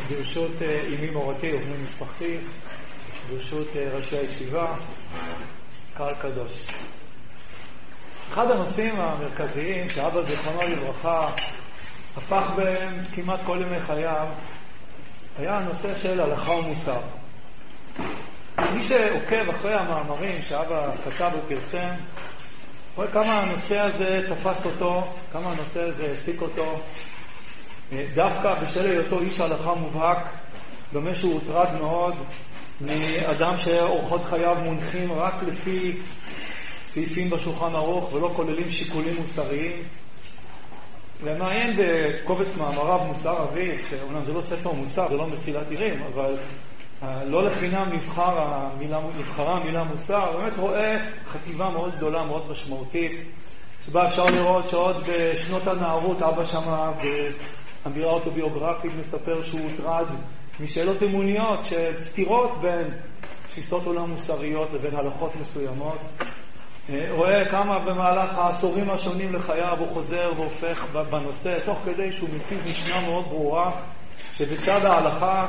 ברשות אמי מורתי ובני משפחתי, ברשות ראשי הישיבה, קהל קדוש. אחד הנושאים המרכזיים שאבא זיכרונו לברכה הפך בהם כמעט כל ימי חייו היה הנושא של הלכה ומוסר. מי שעוקב אחרי המאמרים שאבא כתב ופרסם רואה כמה הנושא הזה תפס אותו, כמה הנושא הזה העסיק אותו, דווקא בשל היותו איש הלכה מובהק, דומה שהוא הוטרד מאוד מאדם שאורחות חייו מונחים רק לפי סעיפים בשולחן ערוך ולא כוללים שיקולים מוסריים. ומעיין בקובץ מאמריו מוסר אביב, שאומנם זה לא ספר מוסר, זה לא מסילת עירים, אבל לא לחינם נבחרה המילה מוסר, באמת רואה חטיבה מאוד גדולה, מאוד משמעותית, שבה אפשר לראות שעוד בשנות הנערות אבא שמה באמירה אוטוביוגרפית מספר שהוא הוטרד משאלות אמוניות של סתירות בין תפיסות עולם מוסריות לבין הלכות מסוימות. רואה כמה במהלך העשורים השונים לחייו הוא חוזר והופך בנושא, תוך כדי שהוא מציב משנה מאוד ברורה שבצד ההלכה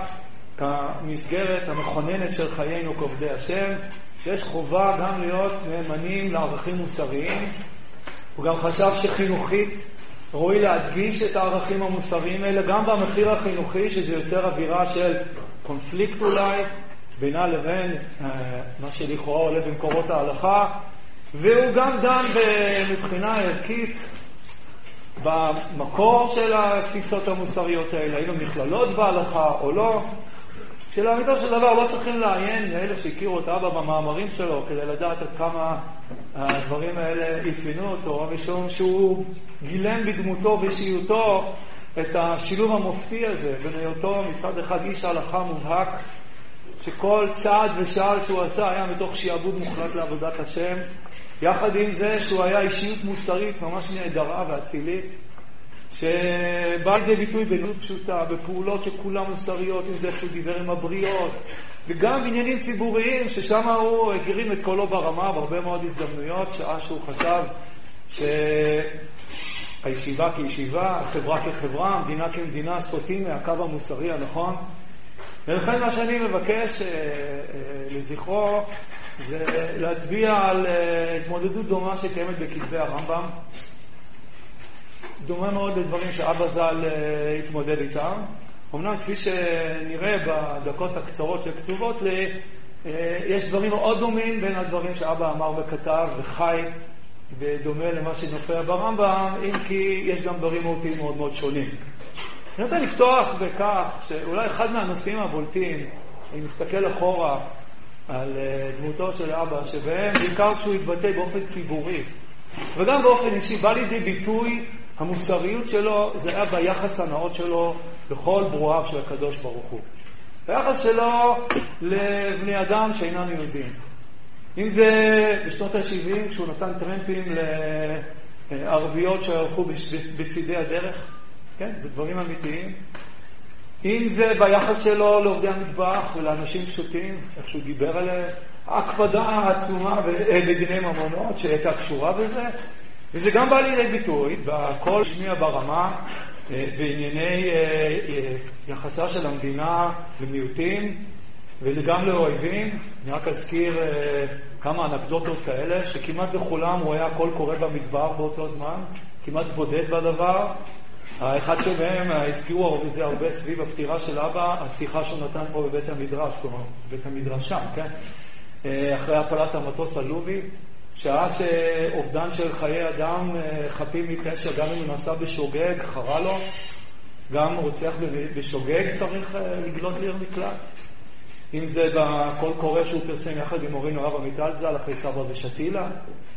כמסגרת המכוננת של חיינו כעובדי השם, שיש חובה גם להיות נאמנים לערכים מוסריים. הוא גם חשב שחינוכית ראוי להדגיש את הערכים המוסריים האלה גם במחיר החינוכי, שזה יוצר אווירה של קונפליקט אולי בינה לבין מה שלכאורה עולה במקורות ההלכה. והוא גם דן מבחינה ערכית במקור של התפיסות המוסריות האלה, האם הן נכללות בהלכה או לא. שלאמיתו של דבר לא צריכים לעיין לאלה שהכירו את אבא במאמרים שלו כדי לדעת עד כמה הדברים האלה אפינו אותו, משום שהוא גילם בדמותו ובאישיותו את השילוב המופתי הזה בין היותו מצד אחד איש הלכה מובהק, שכל צעד ושעל שהוא עשה היה מתוך שיעבוד מוחלט לעבודת השם, יחד עם זה שהוא היה אישיות מוסרית ממש נהדרה ואצילית, שבא לידי ביטוי בנות פשוטה, בפעולות שכולם מוסריות, אם זה שהוא דיבר עם הבריות, וגם בעניינים ציבוריים ששם הוא הגירים את קולו ברמה בהרבה מאוד הזדמנויות, שעה שהוא חשב שהישיבה כישיבה, החברה כחברה, המדינה כמדינה, סוטים מהקו המוסרי הנכון. ולכן מה שאני מבקש לזכרו זה להצביע על התמודדות דומה שקיימת בכתבי הרמב"ם, דומה מאוד לדברים שאבא ז"ל התמודד איתם. אמנם כפי שנראה בדקות הקצרות שקצובות לי, יש דברים מאוד דומים בין הדברים שאבא אמר וכתב וחי, בדומה למה שנופיע ברמב"ם, אם כי יש גם דברים מהותיים מאוד מאוד שונים. אני רוצה לפתוח בכך שאולי אחד מהנושאים הבולטים, אני מסתכל אחורה על דמותו של אבא, שבהם בעיקר כשהוא התבטא באופן ציבורי וגם באופן אישי בא לידי ביטוי המוסריות שלו, זה היה ביחס הנאות שלו לכל ברואיו של הקדוש ברוך הוא, ביחס שלו לבני אדם שאינם יהודים. אם זה בשנות ה-70 כשהוא נתן טרמפים לערביות שהלכו בצידי הדרך, כן, זה דברים אמיתיים. אם זה ביחס שלו לעובדי המטבח ולאנשים פשוטים, איך שהוא דיבר עליהם, ההקפדה העצומה בדיני ממונות שהייתה קשורה בזה, וזה גם בא לידי ביטוי בכל שמיע ברמה בענייני יחסה של המדינה למיעוטים וגם לאויבים. אני רק אזכיר כמה אנקדוטות כאלה, שכמעט בכולם הוא היה הכל קורה במדבר באותו זמן, כמעט בודד בדבר. האחד שבהם הזכירו את זה הרבה סביב הפטירה של אבא, השיחה שהוא נתן פה בבית המדרש, כלומר בית המדרש שם, כן? אחרי הפלת המטוס הלובי, שעה שאובדן של חיי אדם חפים מפשע, גם אם הוא נסע בשוגג, חרה לו, גם רוצח בשוגג צריך לגלות ליר מקלט. אם זה בכל קורא שהוא פרסם יחד עם מורינו הרב עמיטל ז"ל אחרי סבא ושתילה,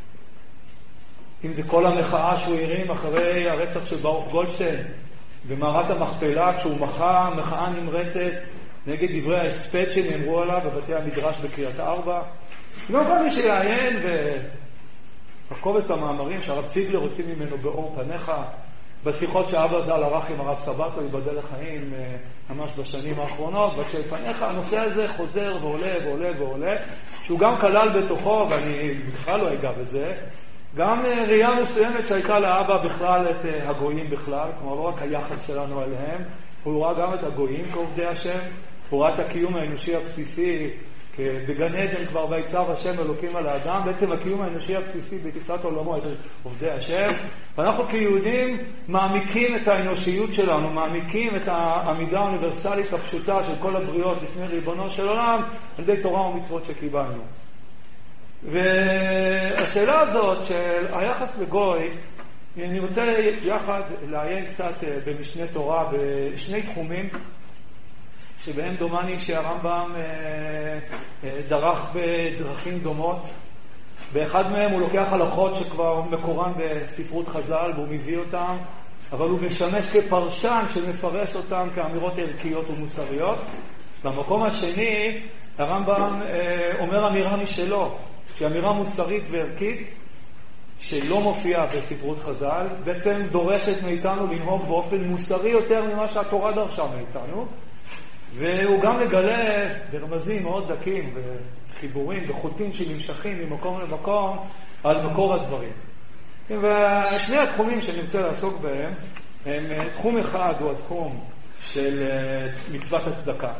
אם זה כל המחאה שהוא הרים אחרי הרצח של ברוך גולדשטיין במערת המכפלה, כשהוא מחה מחאה נמרצת נגד דברי ההספד שנאמרו עליו בבתי המדרש בקריית ארבע. לא כל מי שיעיין בקובץ המאמרים שהרב ציגלר הוציא ממנו באור פניך, בשיחות שאבא ז"ל ערך עם הרב סבתו ייבדל לחיים ממש בשנים האחרונות, בקשר פניך, הנושא הזה חוזר ועולה ועולה ועולה, שהוא גם כלל בתוכו, ואני בכלל לא אגע בזה, גם ראייה מסוימת שהייתה לאבא בכלל את הגויים בכלל, כלומר לא רק היחס שלנו עליהם, הוא ראה גם את הגויים כעובדי השם, הוא ראה את הקיום האנושי הבסיסי, בגן עדן כבר ויצב השם אלוקים על האדם, בעצם הקיום האנושי הבסיסי בתפיסת עולמו את עובדי השם, ואנחנו כיהודים מעמיקים את האנושיות שלנו, מעמיקים את העמידה האוניברסלית הפשוטה של כל הבריאות לפני ריבונו של עולם, על ידי תורה ומצוות שקיבלנו. והשאלה הזאת של היחס לגוי, אני רוצה יחד לעיין קצת במשנה תורה בשני תחומים, שבהם דומני שהרמב"ם דרך בדרכים דומות. באחד מהם הוא לוקח הלכות שכבר מקורן בספרות חז"ל והוא מביא אותם, אבל הוא משמש כפרשן שמפרש אותם כאמירות ערכיות ומוסריות. במקום השני הרמב"ם אומר אמירה משלו, שהיא אמירה מוסרית וערכית שלא מופיעה בספרות חז"ל, בעצם דורשת מאיתנו לנהוג באופן מוסרי יותר ממה שהתורה דרשה מאיתנו, והוא גם מגלה ברמזים מאוד דקים וחיבורים וחוטים שנמשכים ממקום למקום על מקור הדברים. ושני התחומים שנרצה לעסוק בהם הם, תחום אחד הוא התחום של מצוות הצדקה,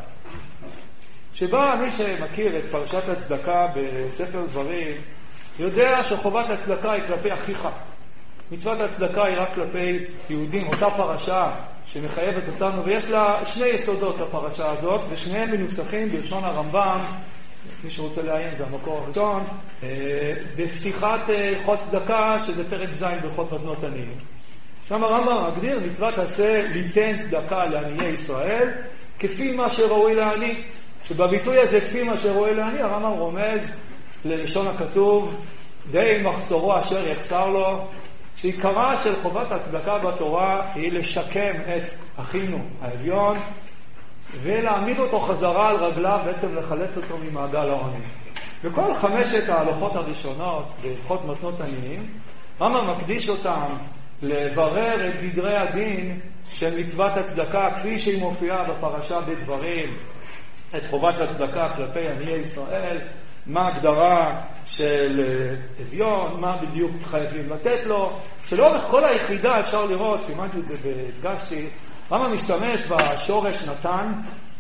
שבה מי שמכיר את פרשת הצדקה בספר דברים יודע שחובת הצדקה היא כלפי אחיך. מצוות הצדקה היא רק כלפי יהודים, אותה פרשה שמחייבת אותנו, ויש לה שני יסודות לפרשה הזאת, ושניהם מנוסחים בלשון הרמב"ם, מי שרוצה לעיין זה המקור הראשון, בפתיחת הלכות צדקה, שזה פרק ז' בהלכות מתנות עניים. שם הרמב"ם מגדיר מצוות עשה ליתן צדקה לעניי ישראל, כפי מה שראוי לעני. שבביטוי הזה כפי מה שראוי לעני, הרמב"ם רומז ללשון הכתוב, די מחסורו אשר יחסר לו, שעיקרה של חובת הצדקה בתורה היא לשקם את אחינו האביון ולהעמיד אותו חזרה על רגליו, בעצם לחלץ אותו ממעגל העוני. וכל חמשת ההלכות הראשונות בהלכות מתנות עניים, הרמב"ם מקדיש אותם לברר את גדרי הדין של מצוות הצדקה כפי שהיא מופיעה בפרשה בדברים, את חובת הצדקה כלפי עניי ישראל, מה ההגדרה של אביון, מה בדיוק חייבים לתת לו, שלאורך כל היחידה אפשר לראות, סימנתי את זה והדגשתי, הרמב"ם משתמש בשורש נתן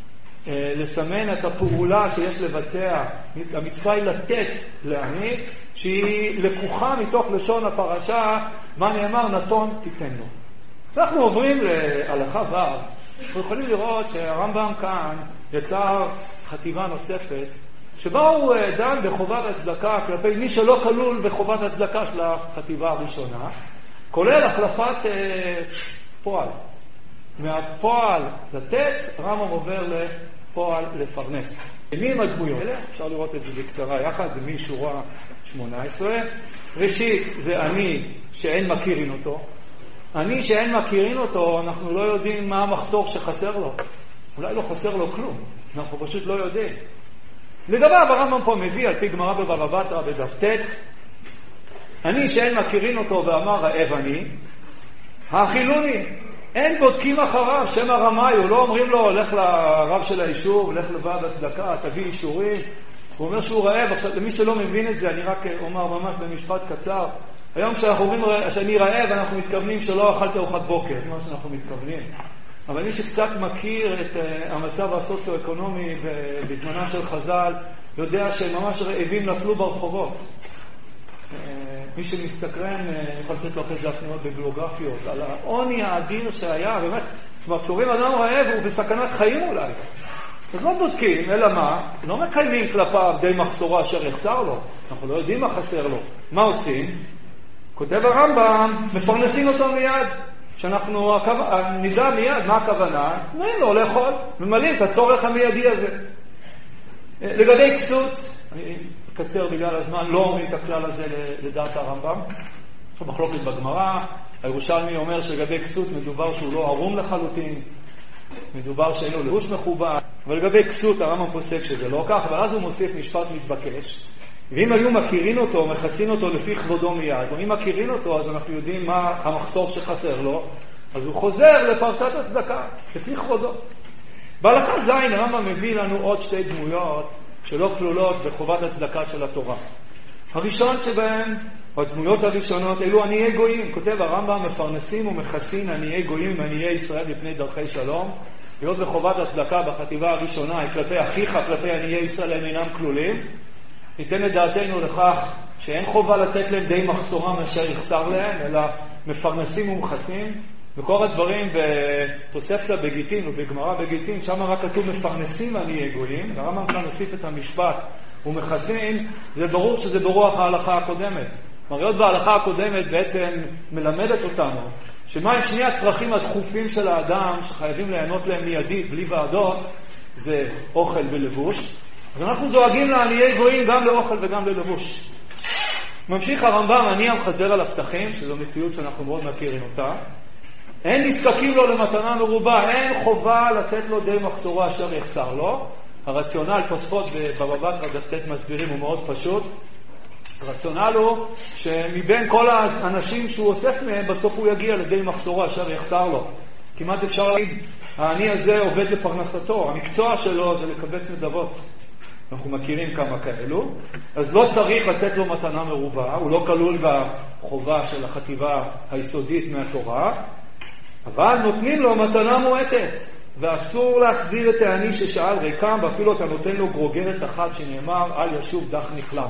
לסמן את הפעולה שיש לבצע. המצווה היא לתת לעני, שהיא לקוחה מתוך לשון הפרשה, מה נאמר נתון תיתן לו. אנחנו עוברים להלכה ו', אנחנו יכולים לראות שהרמב"ם כאן יצר חטיבה נוספת, שבה הוא דן בחובת הצדקה כלפי מי שלא כלול בחובת הצדקה של החטיבה הראשונה, כולל החלפת פועל. מהפועל לתת, הרמב"ם עובר לפועל לפרנס. מי הם הדמויות? אפשר לראות את זה בקצרה יחד, זה משורה 18. ראשית, זה אני שאין מכירין אותו. אני שאין מכירין אותו, אנחנו לא יודעים מה המחסור שחסר לו. אולי לא חסר לו כלום, אנחנו פשוט לא יודעים. לגביו הרמב"ם פה מביא על פי גמרא בבבא בתרא בדף ט', אני שאין מכירין אותו ואמר רעב אני, האכילוני, אין בודקים אחריו, שם הרמאי, הוא לא אומרים לו לך לרב של היישוב, לך לוועד הצדקה, תביא אישורים, הוא אומר שהוא רעב. עכשיו למי שלא מבין את זה אני רק אומר ממש במשפט קצר, היום כשאנחנו אומרים שאני רעב אנחנו מתכוונים שלא אכלתי ארוחת בוקר, זה מה שאנחנו מתכוונים. אבל מי שקצת מכיר את המצב הסוציו-אקונומי בזמנם של חז"ל, יודע שממש רעבים נפלו ברחובות. מי שמסתקרן יכול לתת לו איזה הפניות בביוגרפיות על העוני האדיר שהיה, באמת, כשרואים אדם רעב הוא בסכנת חיים אולי. אז לא בודקים, אלא מה? לא מקיימים כלפיו די מחסורו אשר יחסר לו. אנחנו לא יודעים מה חסר לו. מה עושים? כותב הרמב"ם, מפרנסים אותו מיד. שאנחנו נדע מיד מה הכוונה, נעים לו לאכול, ממלאים את הצורך המיידי הזה. לגבי כסות, אני אקצר בגלל הזמן, לא אומרים את הכלל הזה לדעת הרמב"ם. יש מחלוקת בגמרא, הירושלמי אומר שלגבי כסות מדובר שהוא לא ערום לחלוטין, מדובר שאין לו לבוש מכובד, אבל לגבי כסות הרמב"ם פוסק שזה לא כך, אבל אז הוא מוסיף משפט מתבקש. ואם היו מכירים אותו, מכסים אותו לפי כבודו מיד, ואם מכירים אותו, אז אנחנו יודעים מה המחסור שחסר לו, אז הוא חוזר לפרשת הצדקה, לפי כבודו. בהלכה ז' הרמב"ם מביא לנו עוד שתי דמויות שלא כלולות בחובת הצדקה של התורה. הראשון שבהם, הדמויות הראשונות, אלו עניי גויים. כותב הרמב"ם, מפרנסים ומכסים עניי גויים עם עניי ישראל בפני דרכי שלום. היות וחובת הצדקה בחטיבה הראשונה היא כלפי אחיך, כלפי עניי ישראל הם אינם כלולים, ניתן את דעתנו לכך שאין חובה לתת להם די מחסורם אשר יחסר להם, אלא מפרנסים ומכסים. וכל הדברים בתוספתא בגיטין ובגמרא בגיטין, שם רק כתוב מפרנסים עניי גויים, והרמב"ם כאן הוסיף את המשפט ומכסים, זה ברור שזה ברוח ההלכה הקודמת. היות וההלכה הקודמת בעצם מלמדת אותנו שמה עם שני הצרכים הדחופים של האדם שחייבים ליהנות להם מיידית בלי ועדות, זה אוכל ולבוש. אז אנחנו דואגים לעניי גויים גם לאוכל וגם ללבוש. ממשיך הרמב"ם, עני המחזר על הפתחים, שזו מציאות שאנחנו מאוד מכירים אותה. אין נזקקים לו למתנה מרובה, אין חובה לתת לו די מחסורה אשר יחסר לו. הרציונל תוספות בבבא בתרא דף ט מסבירים הוא מאוד פשוט. הרציונל הוא שמבין כל האנשים שהוא אוסף מהם, בסוף הוא יגיע לדי מחסורה אשר יחסר לו. כמעט אפשר להגיד, העני הזה עובד לפרנסתו, המקצוע שלו זה לקבץ נדבות. אנחנו מכירים כמה כאלו, אז לא צריך לתת לו מתנה מרובה, הוא לא כלול בחובה של החטיבה היסודית מהתורה, אבל נותנים לו מתנה מועטת, ואסור להחזיר את העני ששאל ריקם, ואפילו אתה נותן לו גרוגרת אחת שנאמר, אל ישוב דח נכלם.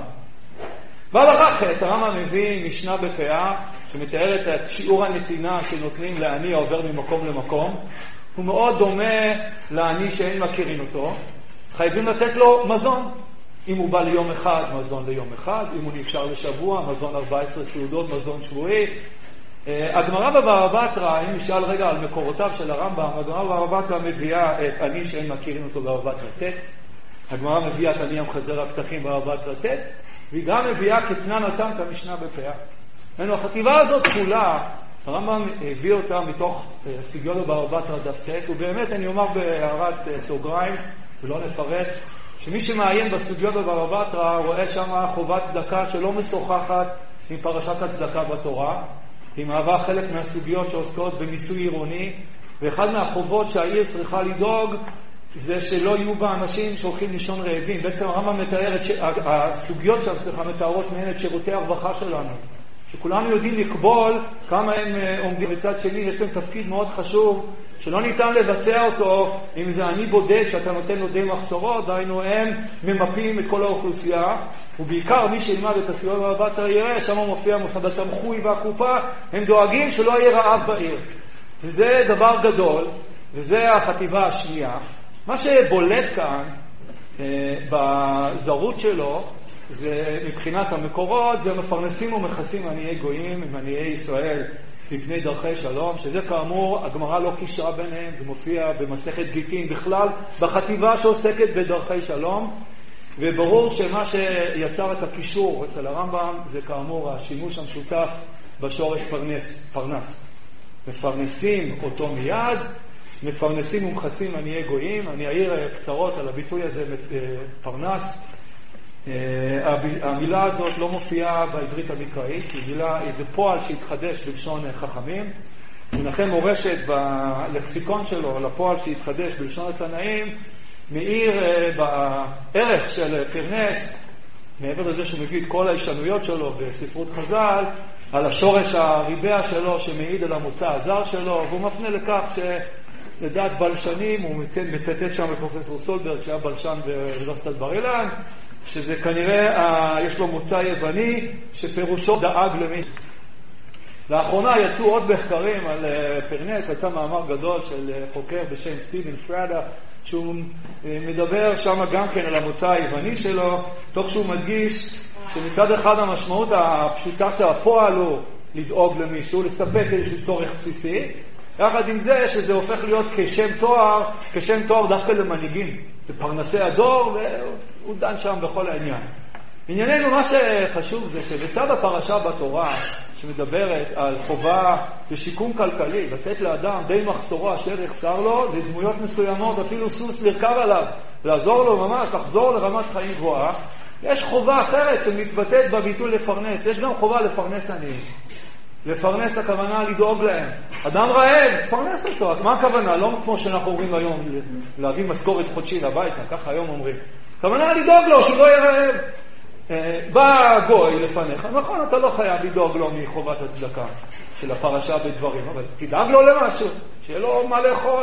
בהלכה ח' הרמב"ם מביא משנה בפאה שמתארת את שיעור הנתינה שנותנים לעני העובר ממקום למקום. הוא מאוד דומה לעני שאין מכירים אותו. חייבים לתת לו מזון. אם הוא בא ליום אחד, מזון ליום אחד. אם הוא נקשר לשבוע, מזון 14 סעודות, מזון שבועי. הגמרא בבבא בתרא, אם נשאל רגע על מקורותיו של הרמב"ם, הגמרא בבבא בתרא מביאה את עני שאין מכירים אותו בבבא בתרא ט'. הגמרא מביאה את עני המחזר הפתחים בבבא בתרא ט'. והיא גם מביאה כתנן אותם את המשנה בפאה. החטיבה הזאת כולה, הרמב"ם הביא אותה מתוך סוגיות בבבא בתרא דף ט, ובאמת אני אומר בהערת סוגריים, ולא נפרט, שמי שמעיין בסוגיות בבבא בתרא רואה שם חובת צדקה שלא משוחחת עם פרשת הצדקה בתורה. היא מהווה חלק מהסוגיות שעוסקות במיסוי עירוני, ואחד מהחובות שהעיר צריכה לדאוג זה שלא יהיו בה אנשים שהולכים לישון רעבים. בעצם הרמב"ם מתאר את הסוגיות מתארות מהן את שירותי הרווחה שלנו, שכולנו יודעים לקבול כמה הם עומדים. בצד שני יש להם תפקיד מאוד חשוב שלא ניתן לבצע אותו אם זה אני בודד שאתה נותן לו די מחסורות, דהיינו הם ממפים את כל האוכלוסייה, ובעיקר מי שילמד את הסוגיות בבבא בתרא יראה, שם מופיע מוסד התמחוי והקופה, הם דואגים שלא יהיה רעב בעיר. וזה דבר גדול, וזה החטיבה השנייה. מה שבולט כאן בזרות שלו, זה מבחינת המקורות, זה מפרנסים ומכסים עניי גויים עם עניי ישראל מפני דרכי שלום, שזה כאמור הגמרא לא קישרה ביניהם, זה מופיע במסכת גיטין בכלל, בחטיבה שעוסקת בדרכי שלום, וברור שמה שיצר את הקישור אצל הרמב"ם זה כאמור השימוש המשותף בשורש פרנס. מפרנסים אותו מיד, מפרנסים ומכסים עניי גויים. אני אעיר קצרות על הביטוי הזה פרנס. המילה הזאת לא מופיעה בעברית המקראית, זה פועל שהתחדש בלשון חכמים. מנחם מורשת בלקסיקון שלו לפועל שהתחדש בלשון התנאים מאיר בערך של פרנס, מעבר לזה שהוא מביא את כל הישנויות שלו בספרות חז"ל, על השורש הריבע שלו שמעיד על המוצא הזר שלו, והוא מפנה לכך שלדעת בלשנים, הוא מצטט שם לפרופסור סולברג שהיה בלשן באוניברסיטת בר אילן, שזה כנראה יש לו מוצא יווני שפירושו דאג למישהו. לאחרונה יצאו עוד מחקרים על פרנס, יצא מאמר גדול של חוקר בשם סטיבן פרדה, שהוא מדבר שם גם כן על המוצא היווני שלו, תוך שהוא מדגיש שמצד אחד המשמעות הפשוטה של הפועל הוא לדאוג למישהו, לספק איזשהו צורך בסיסי, יחד עם זה שזה הופך להיות כשם תואר דווקא למנהיגים, לפרנסי הדור, והוא דן שם בכל העניין. ענייננו, מה שחשוב זה שבצד הפרשה בתורה שמדברת על חובה ושיקום כלכלי, לתת לאדם די מחסורו אשר יחסר לו, לדמויות מסוימות, אפילו סוס לרכב עליו, לעזור לו ממש, לחזור לרמת חיים גבוהה, יש חובה אחרת שמתבטאת בביטוי לפרנס. יש גם חובה לפרנס עניים. לפרנס הכוונה לדאוג להם. אדם רעב, פרנס אותו. מה הכוונה? לא כמו שאנחנו אומרים היום, להביא משכורת חודשי לביתה, ככה היום אומרים. הכוונה לדאוג לו, שהוא לא יהיה רעב. בא גוי לפניך, נכון, אתה לא חייב לדאוג לו מחובת הצדקה של הפרשה בדברים, אבל תדאג לו למשהו, שיהיה לו מה לאכול.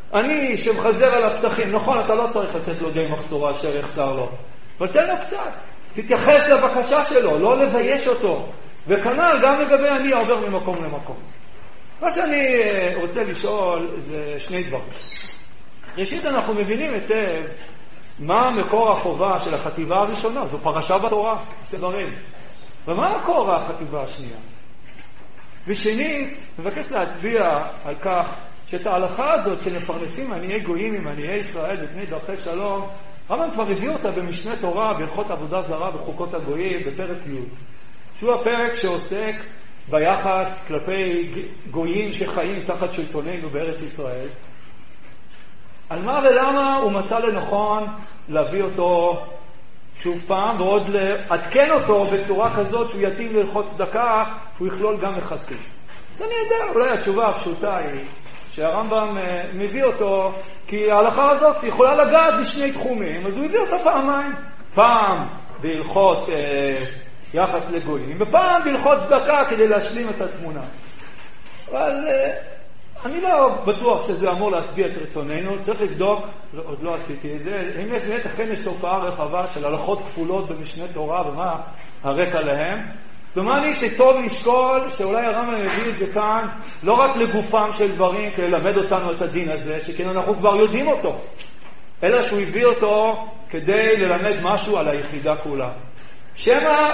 אני שמחזר על הפתחים, נכון, אתה לא צריך לתת לו די מחסורה אשר יחסר לו, אבל תן לו קצת, תתייחס לבקשה שלו, לא לבייש אותו, וכנ"ל גם לגבי אני עובר ממקום למקום. מה שאני רוצה לשאול זה שני דברים. ראשית, אנחנו מבינים היטב מה מקור החובה של החטיבה הראשונה, זו פרשה בתורה, סדרים. ומה מקור החטיבה השנייה? ושנית, מבקש להצביע על כך שאת ההלכה הזאת שנפרנסים עניי גויים עם עניי ישראל בפני דרכי שלום, הרמב"ם כבר הביא אותה במשנה תורה, בהלכות עבודה זרה וחוקות הגויים, בפרק י', שהוא הפרק שעוסק ביחס כלפי גויים שחיים תחת שלטוננו בארץ ישראל. על מה ולמה הוא מצא לנכון להביא אותו שוב פעם, ועוד לעדכן אותו בצורה כזאת שהוא יתאים להלכות צדקה, שהוא יכלול גם נכסים. אז אני יודע, אולי התשובה הפשוטה היא שהרמב"ם מביא אותו כי ההלכה הזאת יכולה לגעת בשני תחומים, אז הוא הביא אותה פעמיים. פעם בהלכות יחס לגויים, ופעם בהלכות צדקה כדי להשלים את התמונה. אבל אני לא בטוח שזה אמור להשביע את רצוננו, צריך לבדוק, עוד לא עשיתי את זה, אם באמת אכן יש תופעה רחבה של הלכות כפולות במשנה תורה ומה הרקע להם. דומני שטוב לשקול שאולי הרמב"ם מביא את זה כאן לא רק לגופם של דברים כדי ללמד אותנו את הדין הזה, שכן אנחנו כבר יודעים אותו, אלא שהוא הביא אותו כדי ללמד משהו על היחידה כולה. שמה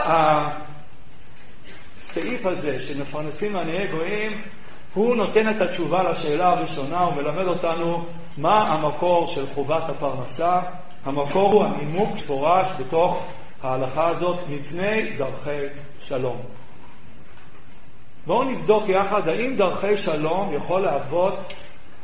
הסעיף הזה שמפרנסים עניי גויים הוא נותן את התשובה לשאלה הראשונה ומלמד אותנו מה המקור של חובת הפרנסה. המקור הוא הנימוק שפורש בתוך ההלכה הזאת מפני דרכי שלום. בואו נבדוק יחד האם דרכי שלום יכול להוות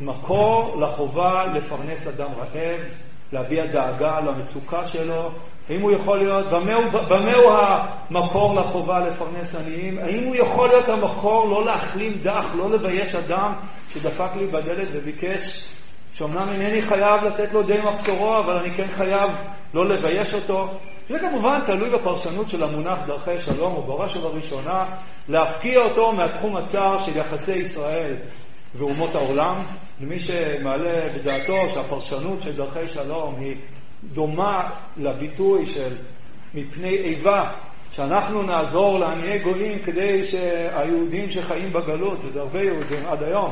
מקור לחובה לפרנס אדם רעב, להביע דאגה למצוקה שלו. האם הוא יכול להיות, במה הוא המקור לחובה לפרנס עניים? האם הוא יכול להיות המקור לא להחלים דח, לא לבייש אדם שדפק לי בדלת וביקש שאומנם אינני חייב לתת לו די מחסורו, אבל אני כן חייב לא לבייש אותו? זה כמובן תלוי בפרשנות של המונח דרכי שלום, ובראש ובראשונה להפקיע אותו מהתחום הצר של יחסי ישראל ואומות העולם. למי שמעלה בדעתו שהפרשנות של דרכי שלום היא דומה לביטוי של מפני איבה, שאנחנו נעזור לעניי גויים כדי שהיהודים שחיים בגלות, וזה הרבה יהודים עד היום,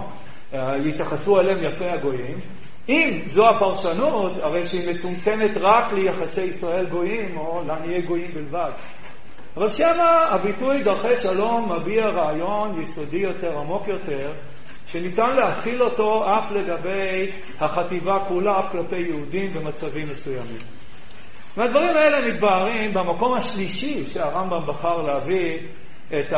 יתייחסו אליהם יפי הגויים. אם זו הפרשנות, הרי שהיא מצומצמת רק ליחסי ישראל גויים או לעניי גויים בלבד. אבל שמה הביטוי דרכי שלום מביע רעיון יסודי יותר, עמוק יותר, שניתן להכיל אותו אף לגבי החטיבה כולה, אף כלפי יהודים במצבים מסוימים. מהדברים האלה מתבהרים במקום השלישי שהרמב"ם בחר להביא את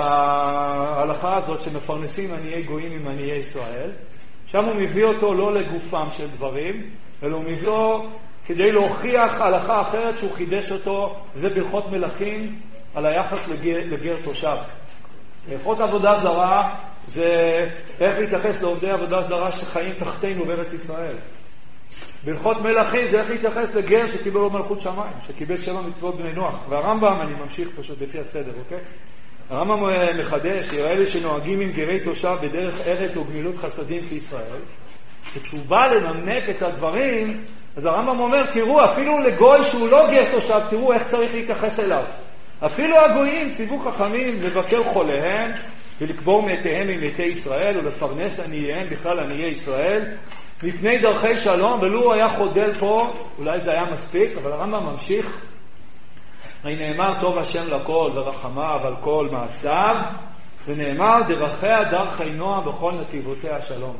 ההלכה הזאת שמפרנסים עניי גויים עם עניי ישראל. שם הוא מביא אותו לא לגופם של דברים, אלא הוא מביא אותו כדי להוכיח הלכה אחרת שהוא חידש אותו, זה בהלכות מלכים על היחס לגר תושב. בהלכות עבודה זרה זה איך להתייחס לעובדי עבודה זרה שחיים תחתינו בארץ ישראל. בהלכות מלכים זה איך להתייחס לגר שקיבל לו מלכות שמיים, שקיבל 7 מצוות בני נוח. והרמב"ם, אני ממשיך פשוט לפי הסדר, אוקיי? הרמב"ם מחדש, יראה לי שנוהגים עם גרי תושב בדרך ארץ וגמילות חסדים כישראל. וכשהוא בא לנמק את הדברים, אז הרמב"ם אומר, תראו, אפילו לגוי שהוא לא גר תושב, תראו איך צריך להתייחס אליו. אפילו הגויים ציוו חכמים לבקר חוליהם ולקבור מתיהם ממתי ישראל ולפרנס עניהם, בכלל עניי ישראל, מפני דרכי שלום. ולו הוא היה חודל פה, אולי זה היה מספיק, אבל הרמב"ם ממשיך. הרי נאמר טוב השם לכל ורחמיו על כל מעשיו, ונאמר דרכיה דרכי נועם בכל נתיבותיה שלום.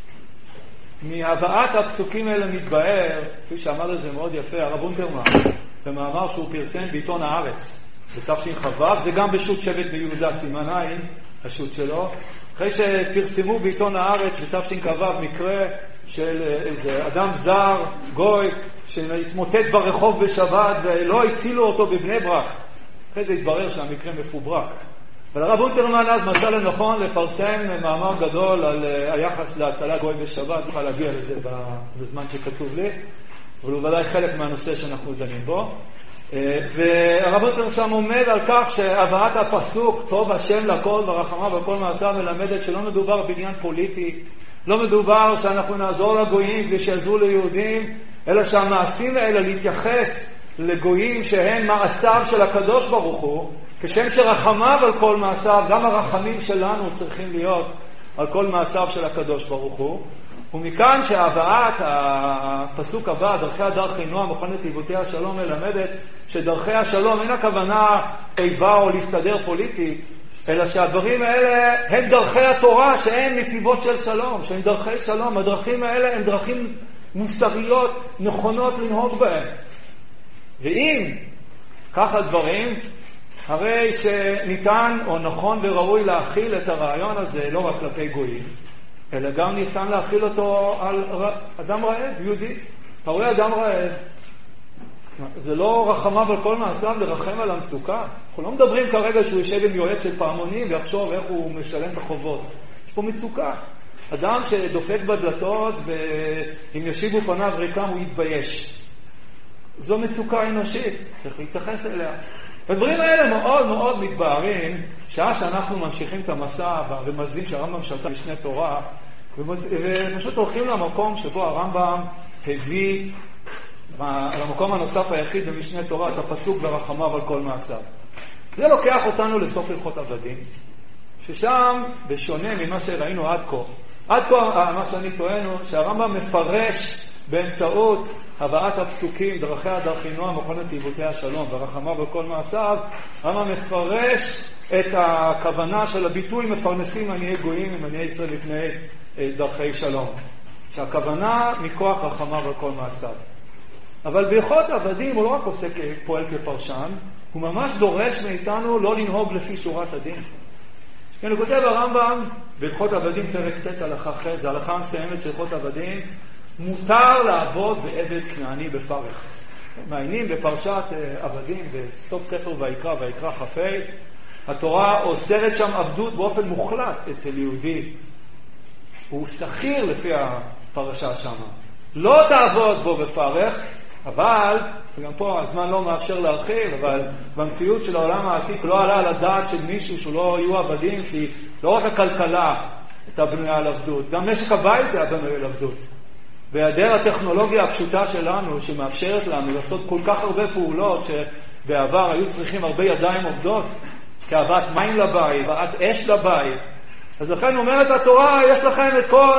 מהבאת הפסוקים האלה מתבהר, כפי שאמר את זה מאוד יפה הרב אונטרמן במאמר שהוא פרסם בעיתון הארץ בתשכ"ו, זה גם בשו"ת שבט ביהודה סימן עין, השו"ת שלו, אחרי שפרסמו בעיתון הארץ בתשכ"ו מקרה של איזה אדם זר, גוי, שהתמוטט ברחוב בשבת ולא הצילו אותו בבני ברק. אחרי זה התברר שהמקרה מפוברק. אבל הרב אונטרמן אז מצא לנכון לפרסם מאמר גדול על היחס להצלה גוי בשבת, נוכל להגיע לזה בזמן שכתוב לי, אבל הוא ודאי חלק מהנושא שאנחנו דנים בו. והרב אונטרמן שם עומד על כך שהבאת הפסוק טוב השם לכל ורחמיו בכל מעשיו מלמדת שלא מדובר בעניין פוליטי, לא מדובר שאנחנו נעזור לגויים כדי שיעזרו ליהודים, אלא שהמעשים האלה להתייחס לגויים שהם מעשיו של הקדוש ברוך הוא, כשם שרחמיו על כל מעשיו, גם הרחמים שלנו צריכים להיות על כל מעשיו של הקדוש ברוך הוא. ומכאן שהבאת הפסוק הבא, דרכי הדר חינוע מוכן נתיבותי השלום, מלמדת שדרכי השלום אין הכוונה איבה או להסתדר פוליטית, אלא שהדברים האלה הם דרכי התורה, שהם נתיבות של שלום, שהם דרכי שלום. הדרכים האלה הם דרכים מוסריות נכונות לנהוג בהם. ואם כך הדברים, הרי שניתן או נכון וראוי להכיל את הרעיון הזה לא רק כלפי גויים, אלא גם ניתן להכיל אותו על אדם רעב, יהודי. אתה רואה אדם רעב, זה לא רחמיו על כל מעשיו לרחם על המצוקה. אנחנו לא מדברים כרגע שהוא יושב עם יועץ של פעמונים ויחשוב איך הוא משלם את החובות. יש פה מצוקה. אדם שדופק בדלתות ואם ישיבו פניו ריקם הוא יתבייש. זו מצוקה אנושית, צריך להתייחס אליה. הדברים האלה מאוד מאוד מתבהרים שעה שאנחנו ממשיכים את המסע ברמזים שהרמב"ם שלט משנה תורה, ופשוט הולכים למקום שבו הרמב"ם הביא למקום הנוסף היחיד במשנה תורה את הפסוק ורחמיו על כל מעשיו. זה לוקח אותנו לסוף הלכות עבדים, ששם בשונה ממה שראינו עד כה מה שאני טוען הוא שהרמב"ם מפרש באמצעות הבאת הפסוקים דרכי הדר חינוע מוכן נתיבותי השלום ורחמיו על כל מעשיו, הרמב"ם מפרש את הכוונה של הביטוי מפרנסים עניי גויים עם עניי ישראל לפני דרכי שלום, שהכוונה מכוח רחמיו על כל מעשיו. אבל בהלכות עבדים הוא לא רק פועל כפרשן, הוא ממש דורש מאיתנו לא לנהוג לפי שורת הדין. כן, הוא כותב הרמב"ם בהלכות עבדים פרק ט' הלכה ח', זה הלכה המסיימת של הלכות עבדים, מותר לעבוד בעבד כנעני בפרך. מעיינים בפרשת עבדים בסוף ספר ויקרא כ"ה, התורה אוסרת שם עבדות באופן מוחלט אצל יהודי. הוא שכיר לפי הפרשה שם. לא תעבוד בו בפרך, אבל, וגם פה הזמן לא מאפשר להרחיב, אבל במציאות של העולם העתיק לא עלה על הדעת של מישהו שלא יהיו עבדים, כי לא רק הכלכלה הייתה בנויה על עבדות, גם משק הבית היה בנוי על עבדות. בהיעדר הטכנולוגיה הפשוטה שלנו, שמאפשרת לנו לעשות כל כך הרבה פעולות שבעבר היו צריכים הרבה ידיים עובדות, כהבאת מים לבית, הבאת אש לבית. אז לכן אומרת התורה, יש לכם את כל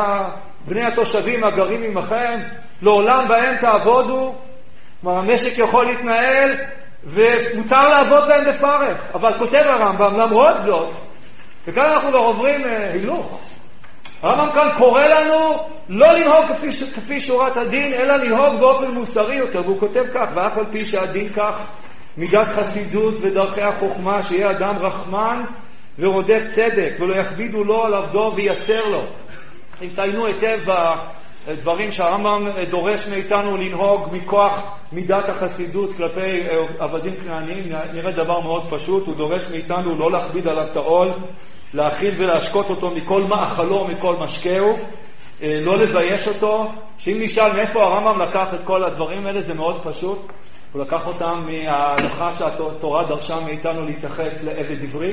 בני התושבים הגרים עמכם, לעולם בהם תעבודו, כלומר המשק יכול להתנהל ומותר לעבוד בהם בפרך. אבל כותב הרמב"ם, למרות זאת, וכאן אנחנו כבר עוברים הילוך, הרמב"ם כאן קורא לנו לא לנהוג כפי שורת הדין, אלא לנהוג באופן מוסרי יותר, והוא כותב כך, ואף על פי שהדין כך מידת חסידות ודרכי החוכמה, שיהיה אדם רחמן ורודף צדק, ולא יכבידו לו על עבדו וייצר לו. אם תעיינו היטב בדברים שהרמב"ם דורש מאיתנו לנהוג מכוח מידת החסידות כלפי עבדים כנעניים, נראה דבר מאוד פשוט. הוא דורש מאיתנו לא להכביד עליו את העול, להאכיל ולהשקות אותו מכל מאכלו, מכל משקהו, לא לבייש אותו. שאם נשאל מאיפה הרמב"ם לקח את כל הדברים האלה, זה מאוד פשוט. הוא לקח אותם מההלכה שהתורה דרשה מאיתנו להתייחס לעבד עברי.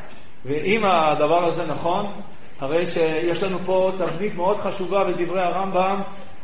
ואם הדבר הזה נכון, הרי שיש לנו פה תבנית מאוד חשובה בדברי הרמב"ם,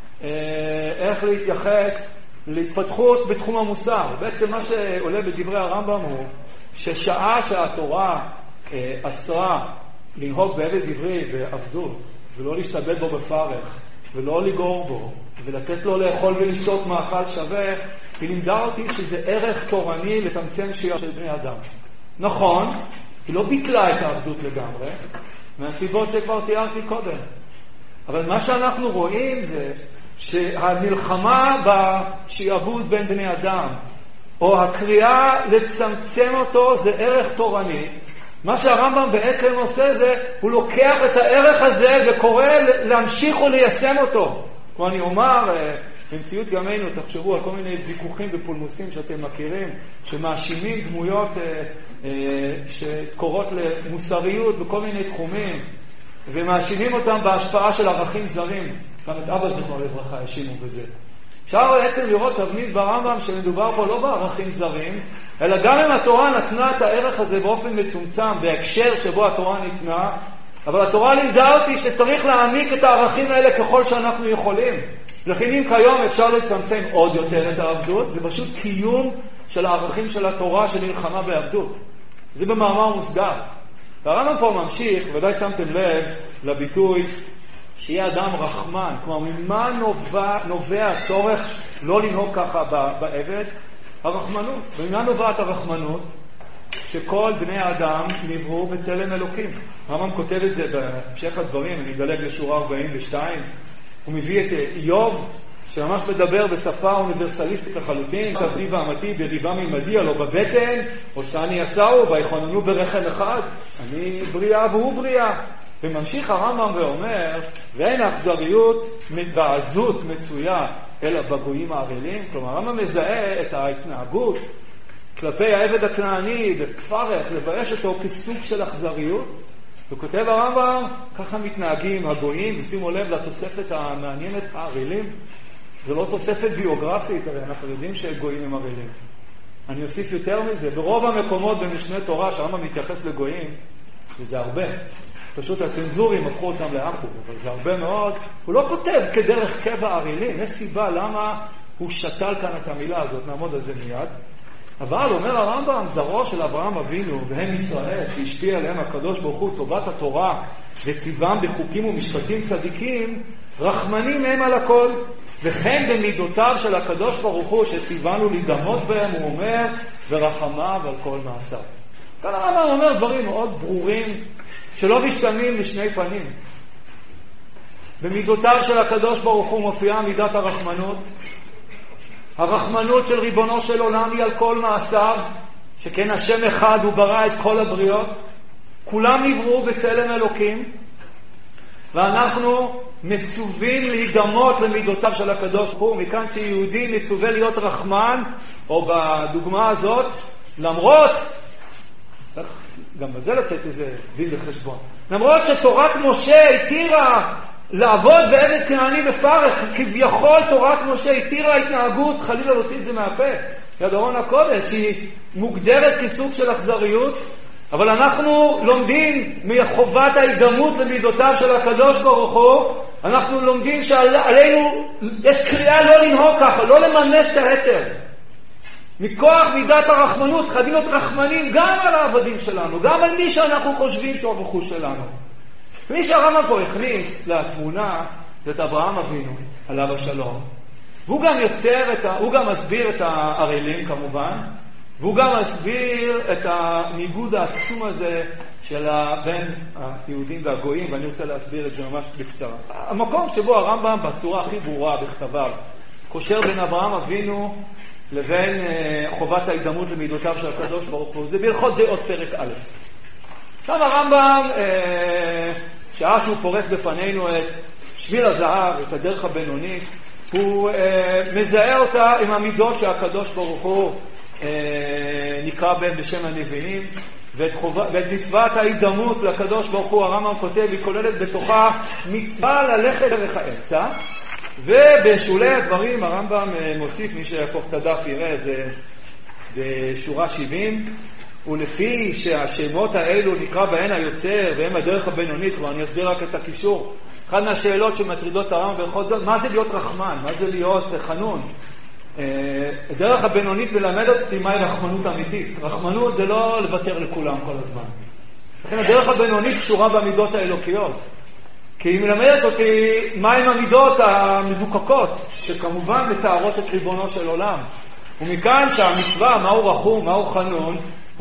איך להתייחס להתפתחות בתחום המוסר. בעצם מה שעולה בדברי הרמב"ם הוא ששעה שהתורה אסרה לנהוג בעבד עברי בעבדות, ולא להשתבד בו בפרך, ולא לגור בו, ולתת לו לאכול ולשתות מאכל שווה, היא לימדה אותי שזה ערך תורני לצמצם שהייה של בני אדם. נכון, היא לא ביטלה את העבדות לגמרי, מהסיבות שכבר תיארתי קודם. אבל מה שאנחנו רואים זה שהמלחמה בשעבוד בין בני אדם, או הקריאה לצמצם אותו, זה ערך תורני. מה שהרמב"ם בעצם עושה זה, הוא לוקח את הערך הזה וקורא להמשיך וליישם אותו. כמו אני אומר, במציאות ימינו, תחשבו על כל מיני ויכוחים ופולמוסים שאתם מכירים, שמאשימים דמויות שקורות למוסריות בכל מיני תחומים, ומאשימים אותם בהשפעה של ערכים זרים. גם את אבא זכרו לברכה האשימו בזה. אפשר בעצם לראות תבנית ברמב"ם שמדובר פה לא בערכים זרים, אלא גם אם התורה נתנה את הערך הזה באופן מצומצם, בהקשר שבו התורה ניתנה, אבל התורה לימדה אותי שצריך להעמיק את הערכים האלה ככל שאנחנו יכולים. לכן אם כיום אפשר לצמצם עוד יותר את העבדות, זה פשוט קיום של הערכים של התורה שנלחמה בעבדות. זה במאמר מוסגר. והרמב"ם פה ממשיך, ודאי שמתם לב לביטוי שיהיה אדם רחמן. כלומר, ממה נובע הצורך לא לנהוג ככה בעבד? הרחמנות. וממה נובעת הרחמנות? שכל בני האדם נבראו בצלם אלוקים. הרמב"ם כותב את זה בהמשך הדברים, אני אדלג לשורה 42. הוא מביא את איוב, שממש מדבר בשפה אוניברסליסטית לחלוטין, עבדי ואמתי בריבה ממדי, הלא בבטן, עושני עשהו, ויחוננו ברחם אחד. אני בריאה והוא בריאה. וממשיך הרמב"ם ואומר, ואין האכזריות והעזות מצויה אלא בגויים הערלים. כלומר, הרמב"ם מזהה את ההתנהגות כלפי העבד הכנעני בכפרך, לבייש אותו כסוג של אכזריות. וכותב הרמב"ם, ככה מתנהגים הגויים, ושימו לב לתוספת המעניינת, הערלים. זה לא תוספת ביוגרפית, הרי אנחנו יודעים שגויים הם ערלים. אני אוסיף יותר מזה, ברוב המקומות במשנה תורה שהרמב"ם מתייחס לגויים, וזה הרבה. פשוט הצנזורים הפכו אותם לאחו, אבל זה הרבה מאוד. הוא לא כותב כדרך קבע ערלים, יש סיבה למה הוא שתל כאן את המילה הזאת, נעמוד על זה מיד. אבל אומר הרמב"ם, זרעו של אברהם אבינו והם ישראל, שהשפיע עליהם הקדוש ברוך הוא טובת התורה וציוום בחוקים ומשפטים צדיקים, רחמנים הם על הכל, וכן במידותיו של הקדוש ברוך הוא שציוונו להידמות בהם, הוא אומר, ורחמיו על כל מעשיו. כאן הרמב"ם אומר דברים מאוד ברורים שלא משתנים לשני פנים. במידותיו של הקדוש ברוך הוא מופיעה מידת הרחמנות. הרחמנות של ריבונו של עולם היא על כל מעשיו, שכן השם אחד הוא ברא את כל הבריות, כולם נבראו בצלם אלוקים, ואנחנו מצווים להידמות למידותיו של הקדוש ברוך הוא. מכאן שיהודי מצווה להיות רחמן, או בדוגמה הזאת, למרות, צריך גם בזה לתת איזה דין בחשבון, למרות שתורת משה התירה לעבוד בעבד כנעני בפרך, כביכול תורת משה התירה התנהגות, חלילה להוציא את זה מהפה, יד ארון הקודש, היא מוגדרת כסוג של אכזריות, אבל אנחנו לומדים מחובת ההידמות למידותיו של הקדוש ברוך הוא, אנחנו לומדים שעלינו יש קריאה לא לנהוג ככה, לא לממש את ההתר. מכוח מידת הרחמנות חייבים להיות רחמנים גם על העבדים שלנו, גם על מי שאנחנו חושבים שהוא הרכוש שלנו. מי שהרמב"ם פה הכניס לתמונה זה את אברהם אבינו, עליו השלום. והוא גם הוא גם מסביר את הערלים כמובן, והוא גם מסביר את הניגוד העצום הזה בין היהודים והגויים, ואני רוצה להסביר את זה ממש בקצרה. המקום שבו הרמב"ם בצורה הכי ברורה בכתביו קושר בין אברהם אבינו לבין חובת ההידמות למידותיו של הקדוש ברוך הוא, זה בהלכות דעות פרק א'. שם הרמב"ם, שעה שהוא פורס בפנינו את שביל הזהב, את הדרך הבינונית, הוא מזהה אותה עם המידות שהקדוש ברוך הוא נקרא בהם בשם הנביאים, ואת מצוות ההידמות לקדוש ברוך הוא הרמב"ם כותב, היא כוללת בתוכה מצווה ללכת דרך האמצע, ובשולי הדברים הרמב"ם מוסיף, מי שיהפוך את הדף יראה, זה בשורה 70, ולפי שהשמות האלו נקרא בהן היוצר והם הדרך הבינונית, ואני אסביר רק את הקישור. אחת מהשאלות שמטרידות את הרמב"ם בכל זאת, מה זה להיות רחמן? מה זה להיות חנון? הדרך הבינונית מלמדת אותי מהי רחמנות אמיתית. רחמנות זה לא לוותר לכולם כל הזמן. לכן הדרך הבינונית קשורה במידות האלוקיות. כי היא מלמדת אותי מהי המידות המזוקקות, שכמובן מתארות את ריבונו של עולם. ומכאן שהמצווה, מהו רחום, מהו חנון,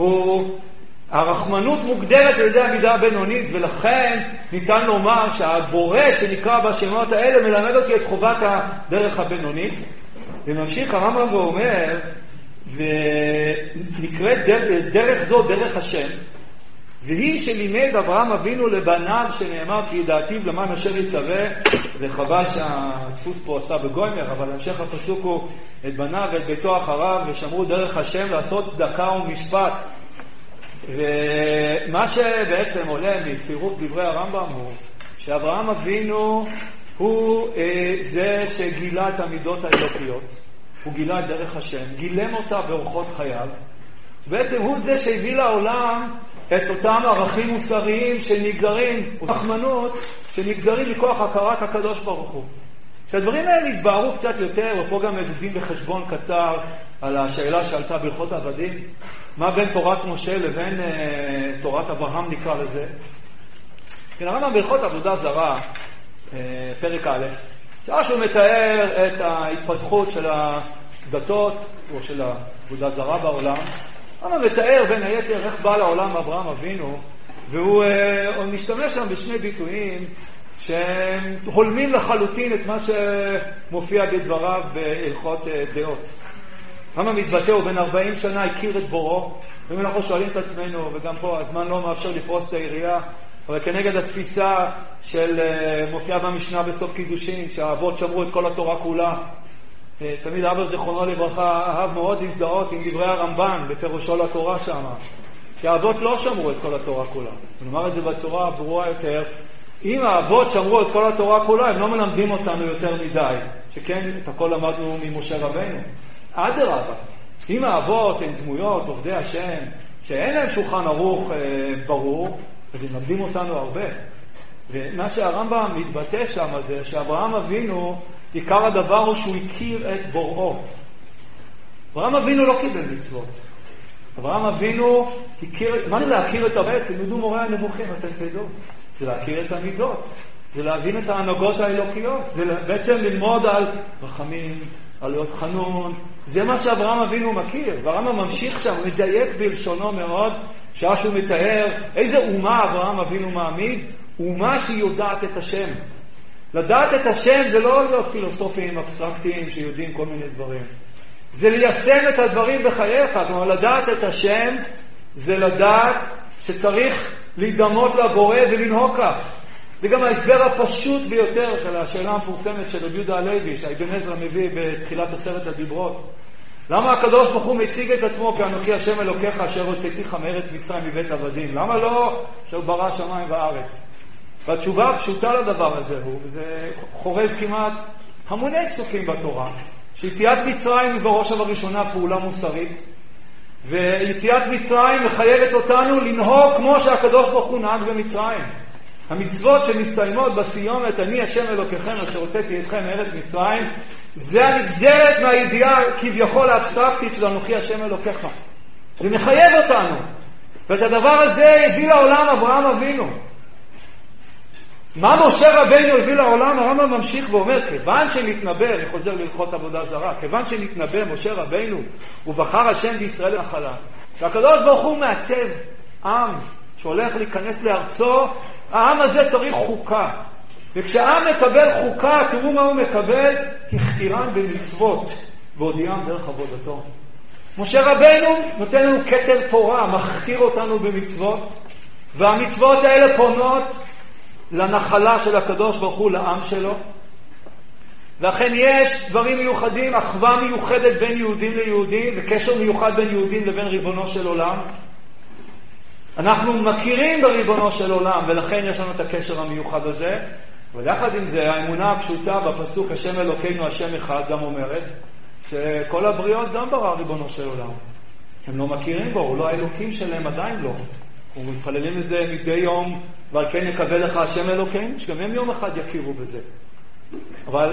הרחמנות מוגדרת על ידי המידה הבינונית, ולכן ניתן לומר שהבורא שנקרא בשמות האלה מלמד אותי את חובת הדרך הבינונית. וממשיך הרמב"ם ואומר, ונקראת דרך זו דרך השם, והיא שלימד אברהם אבינו לבניו שנאמר כי ידעתיו למען אשר יצווה. זה חבל שהדפוס פה עשה בגוימר, אבל המשך הפסוק הוא את בניו ואת ביתו אחריו ושמרו דרך השם לעשות צדקה ומשפט. ומה שבעצם עולה מצירוף דברי הרמב"ם הוא שאברהם אבינו הוא זה שגילה את המידות האלוקיות, הוא גילה את דרך השם, גילם אותה באורחות חייו, בעצם הוא זה שהביא לעולם את אותם ערכים מוסריים שנגזרים, ורחמנות, שנגזרים מכוח הכרת הקדוש ברוך הוא. שהדברים האלה התבהרו קצת יותר, ופה גם איזה דין בחשבון קצר על השאלה שעלתה בהלכות עבדים, מה בין תורת משה לבין תורת אברהם נקרא לזה. כן, הרמב"ם בהלכות עבודה זרה, פרק א', שעה שהוא מתאר את ההתפתחות של הדתות או של העבודה זרה בעולם, הרמב"ם מתאר בין היתר איך בא לעולם אברהם אבינו, והוא משתמש שם בשני ביטויים שהם הולמים לחלוטין את מה שמופיע בדבריו בהלכות דעות. הרמב"ם מתבטא, הוא בן 40 שנה הכיר את בוראו, ואם אנחנו שואלים את עצמנו, וגם פה הזמן לא מאפשר לפרוס את היריעה, אבל כנגד התפיסה של מופיעה במשנה בסוף קידושין, שהאבות שמרו את כל התורה כולה, תמיד אבא זיכרונו לברכה אהב מאוד להזדהות עם דברי הרמב"ן בפירושו לתורה שם, שהאבות לא שמרו את כל התורה כולה. נאמר את זה בצורה ברורה יותר, אם האבות שמרו את כל התורה כולה, הם לא מלמדים אותנו יותר מדי, שכן את הכל למדנו ממשה רבנו. אדרבה, אם האבות הן דמויות, עובדי השם, שאין להם שולחן ערוך ברור, אז הם מלמדים אותנו הרבה. ומה שהרמב"ם מתבטא שם זה שאברהם אבינו, עיקר הדבר הוא שהוא הכיר את בוראו. אברהם אבינו לא קיבל מצוות. אברהם אבינו הכיר, מה זה להכיר את הבית? תלמדו מורה הנבוכים, אתם תדעו. זה להכיר את המידות, זה להבין את ההנהגות האלוקיות, זה בעצם ללמוד על רחמים, על להיות חנון. זה מה שאברהם אבינו מכיר, והרמב"ם ממשיך שם, מדייק בלשונו מאוד, שעה שהוא מתאר איזה אומה אברהם אבינו מעמיד, אומה שהיא יודעת את השם. לדעת את השם זה לא להיות פילוסופים אבסטרקטיים שיודעים כל מיני דברים, זה ליישם את הדברים בחייך. כלומר, לדעת את השם זה לדעת שצריך להידמות לבורא ולנהוג כך. זה גם ההסבר הפשוט ביותר של השאלה המפורסמת של רבי יהודה הלוי, שאבן עזרא מביא בתחילת 10 הדיברות. למה הקדוש ברוך הוא מציג את עצמו כאנוכי השם אלוקיך אשר הוצאתיך מארץ מצרים מבית עבדים? למה לא אשר ברא שמיים וארץ? והתשובה הפשוטה לדבר הזה הוא, וזה חורז כמעט המוני פסוקים בתורה, שיציאת מצרים היא בראש ובראשונה פעולה מוסרית, ויציאת מצרים מחייבת אותנו לנהוג כמו שהקדוש ברוך הוא נהג במצרים. המצוות שמסתיימות בסיומת אני השם אלוקיכם אשר הוצאתי אתכם מארץ מצרים, זה הנגזרת מהידיעה כביכול האבסטרקטית של אנוכי השם אלוקיך. זה מחייב אותנו, ואת הדבר הזה הביא לעולם אברהם אבינו. מה משה רבינו הביא לעולם? הרמב"ם ממשיך ואומר, כיוון שנתנבא, אני חוזר להלכות עבודה זרה, כיוון שנתנבא משה רבינו ובחר השם בישראל נחלה, והקדוש ברוך הוא מעצב עם שהולך להיכנס לארצו, העם הזה צריך חוקה, וכשהעם מקבל חוקה, תראו מה הוא מקבל, הכתירן במצוות והודיעם דרך עבודתו. משה רבינו נותן לנו כתר תורה, מכתיר אותנו במצוות, והמצוות האלה פונות לנחלה של הקדוש ברוך הוא לעם שלו. ואכן יש דברים מיוחדים, אחווה מיוחדת בין יהודים ליהודים, וקשר מיוחד בין יהודים לבין ריבונו של עולם. אנחנו מכירים בריבונו של עולם, ולכן יש לנו את הקשר המיוחד הזה. ויחד עם זה, האמונה הפשוטה בפסוק השם אלוקינו השם אחד גם אומרת שכל הבריות גם ברא ריבונו של עולם. הם לא מכירים בו, הוא לא האלוקים שלהם, עדיין לא. ומתפללים לזה מדי יום, ועל כן יקבל לך השם אלוקים, שגם הם יום אחד יכירו בזה. אבל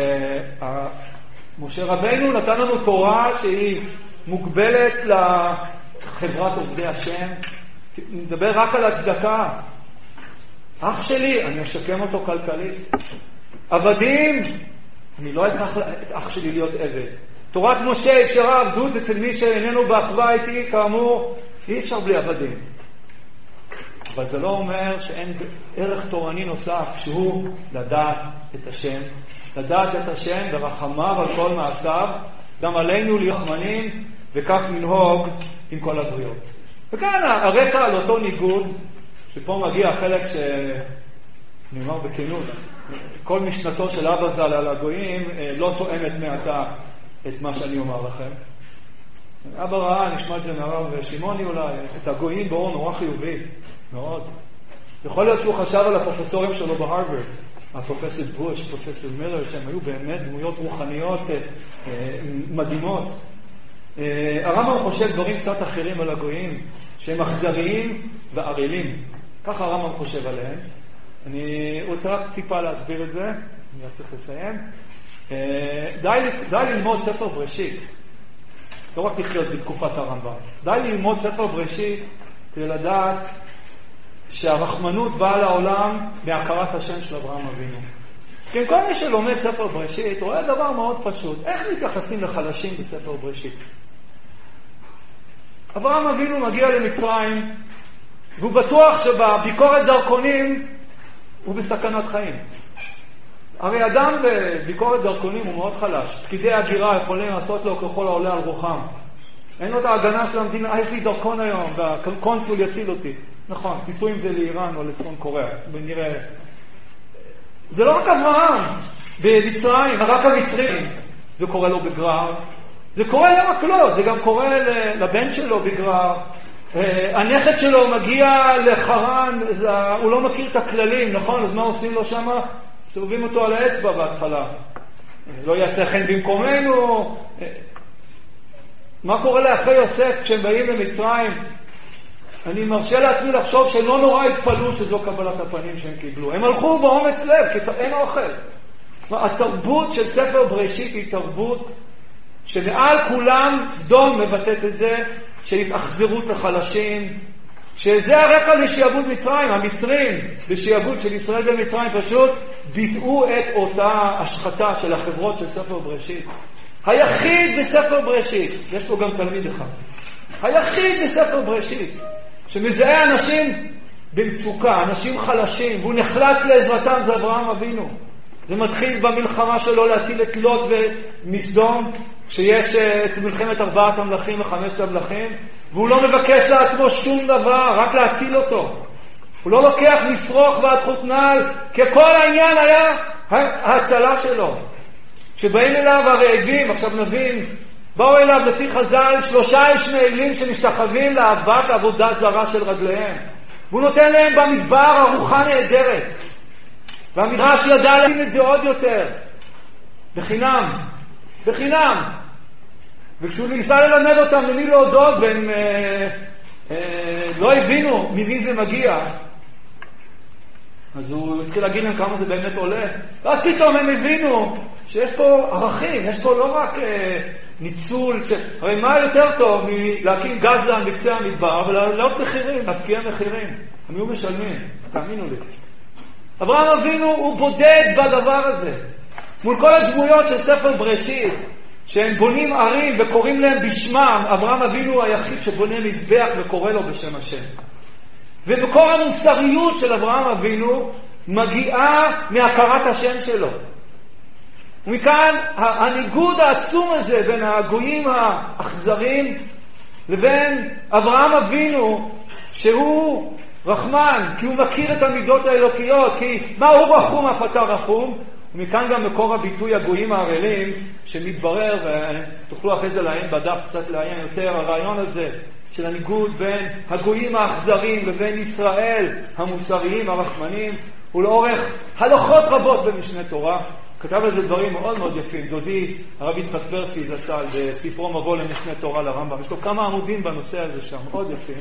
משה רבינו נתן לנו תורה שהיא מוגבלת לחברת עובדי השם. נדבר רק על הצדקה. אח שלי, אני אשקם אותו כלכלית. עבדים, אני לא אקח את אח שלי להיות עבד. תורת משה אפשרה עבדות אצל מי שאיננו באחווה איתי, כאמור, אי אפשר בלי עבדים. אבל זה לא אומר שאין ערך תורני נוסף שהוא לדעת את השם. לדעת את השם ורחמיו על כל מעשיו, גם עלינו ליחמנים, וכך לנהוג עם כל הבריות. וכאן הרקע על אותו ניגוד, שפה מגיע החלק שנאמר בכנות, כל משנתו של אבא ז"ל על הגויים לא תואמת מעתה את מה שאני אומר לכם. אבא ראה, נשמע את זה מהרב שמעוני אולי, את הגויים באור נורא חיובי, מאוד. יכול להיות שהוא חשב על הפרופסורים שלו בהרווארד, הפרופסור בוש, פרופסור מילר, שהם היו באמת דמויות רוחניות מדהימות. הרמב"ם חושב דברים קצת אחרים על הגויים, שהם אכזריים וערלים. ככה הרמב"ם חושב עליהם. אני רוצה רק טיפה להסביר את זה, אני צריך לסיים. די ללמוד ספר בראשית, לא רק לחיות בתקופת הרמב"ם. די ללמוד ספר בראשית כדי לדעת שהרחמנות באה לעולם מהכרת השם של אברהם אבינו. כן, כל מי שלומד ספר בראשית רואה דבר מאוד פשוט. איך מתייחסים לחלשים בספר בראשית? אברהם אבינו מגיע למצרים, והוא בטוח שבביקורת דרכונים הוא בסכנת חיים. הרי אדם בביקורת דרכונים הוא מאוד חלש. פקידי הגירה יכולים לעשות לו ככל העולה על רוחם. אין לו את ההגנה של המדינה, יש לי דרכון היום, והקונסול יציל אותי. נכון, תיסעו עם זה לאיראן או לצפון קוריאה, ונראה. זה לא רק אברהם במצרים, רק המצרים. זה קורה לו בגרר. זה קורה לא רק לו, זה גם קורה לבן שלו בגרר. הנכד שלו מגיע לחרן, הוא לא מכיר את הכללים, נכון? אז מה עושים לו שם? סובבים אותו על האצבע בהתחלה. לא יעשה חן במקומנו. מה קורה לאחי יוסף כשהם באים למצרים? אני מרשה לעצמי לחשוב שלא נורא התפלאו שזו קבלת הפנים שהם קיבלו. הם הלכו באומץ לב, כי אין אוכל. התרבות של ספר בראשית היא תרבות שמעל כולם סדום מבטאת את זה, של התאכזרות לחלשים, שזה הרקע לשיעבוד מצרים. המצרים בשיעבוד של ישראל במצרים פשוט ביטאו את אותה השחתה של החברות של ספר בראשית. היחיד בספר בראשית, יש פה גם תלמיד אחד, היחיד בספר בראשית שמזהה אנשים במצוקה, אנשים חלשים, והוא נחלץ לעזרתם, זה אברהם אבינו. זה מתחיל במלחמה שלו להציל את לוט ומסדום, כשיש את מלחמת 4 המלכים ו5 המלכים, והוא לא מבקש לעצמו שום דבר, רק להציל אותו. הוא לא לוקח משרוך ועד חותנל, כי כל העניין היה ההצלה שלו. כשבאים אליו הרעבים, עכשיו נבין, באו אליו לפי חז"ל 3 ישמעאלים שמשתחווים לאהבת עבודה זרה של רגליהם, והוא נותן להם במדבר ארוחה נהדרת, והמדרש ידע להבין את זה עוד יותר, בחינם, בחינם. וכשהוא ניסה ללמד אותם למי להודות, והם לא הבינו ממי זה מגיע, אז הוא התחיל להגיד להם כמה זה באמת עולה. ואז פתאום הם הבינו שיש פה ערכים, יש פה לא רק ניצול, הרי מה יותר טוב מלהקים גזלן בקצה המדבר ולהעלות מחירים, להפקיע מחירים. הם היו משלמים, תאמינו לי. אברהם אבינו הוא בודד בדבר הזה. מול כל הדמויות של ספר בראשית, שהם בונים ערים וקוראים להם בשמם, אברהם אבינו הוא היחיד שבונה מזבח וקורא לו בשם השם. ובקור המוסריות של אברהם אבינו מגיעה מהכרת השם שלו. ומכאן הניגוד העצום הזה בין הגויים האכזרים לבין אברהם אבינו שהוא רחמן, כי הוא מכיר את המידות האלוקיות, כי מה הוא רחום אף אתה רחום. ומכאן גם מקור הביטוי הגויים הערלים, שמתברר, ותוכלו אחרי זה לעיין בדף קצת לעיין יותר, הרעיון הזה של הניגוד בין הגויים האכזרים לבין ישראל המוסריים הרחמנים, ולאורך הלכות רבות במשנה תורה. כתב על זה דברים מאוד מאוד יפים. דודי הרב יצחק טברסקי זצ"ל בספרו מבוא למשנה תורה לרמב"ם, יש לו כמה עמודים בנושא הזה שם, מאוד יפים.